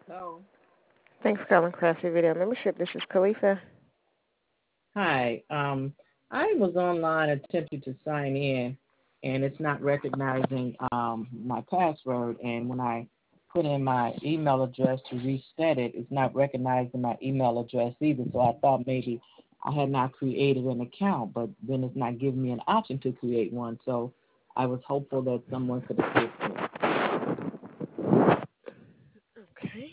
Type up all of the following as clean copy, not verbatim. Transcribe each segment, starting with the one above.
Oh, Thanks for calling Crafty Video Membership. This is Khalifa. hi. I was online attempting to sign in, and it's not recognizing my password. And when I put in my email address to reset it, it's not recognizing my email address either. So I thought maybe I had not created an account, but then it's not giving me an option to create one. So I was hopeful that someone could assist me. Okay.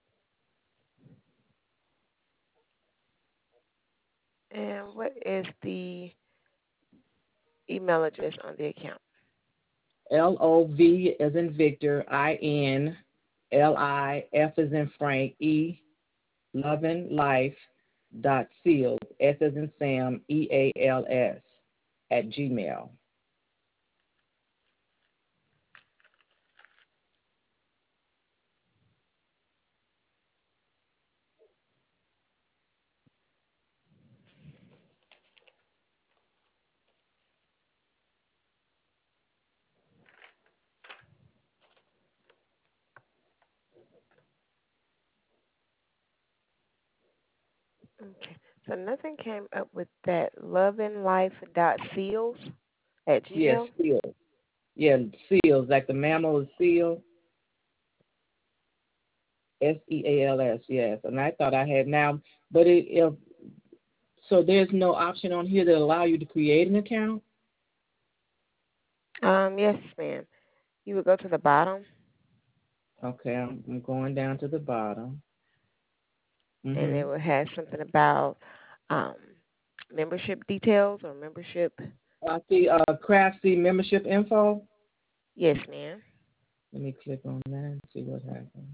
And what is the email address on the account? LOV as in Victor, INLIF as in Frank, Loving Life dot seals, S as in Sam, EALS at Gmail. Okay. So nothing came up with that. Lovinglife.seals at Yes, Gmail. seals. Yeah, seals, like the mammal is seal, SEALS, yes. And I thought I had now, but so there's no option on here that allow you to create an account? Yes, ma'am. You would go to the bottom, Okay, I'm going down to the bottom. and Mm-hmm. it will have something about um, membership details or membership. I see Craftsy membership info. Yes, ma'am. Let me click on that and see what happens.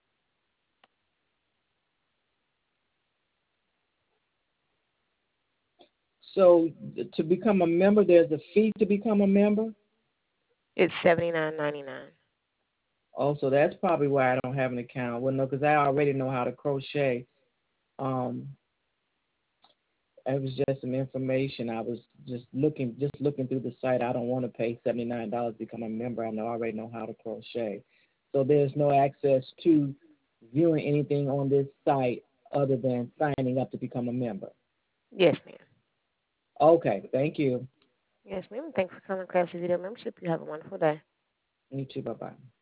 So to become a member, there's a fee to become a member. It's $79.99. Also, that's probably why I don't have an account. Well, no, because I already know how to crochet. Um, it was just some information. I was just looking through the site. I don't want to pay $79 to become a member. I already know how to crochet. So there's no access to viewing anything on this site other than signing up to become a member. Yes, ma'am. Okay, thank you. Yes, ma'am. Thanks for calling Crafty Video Membership. You have a wonderful day. You too. Bye bye.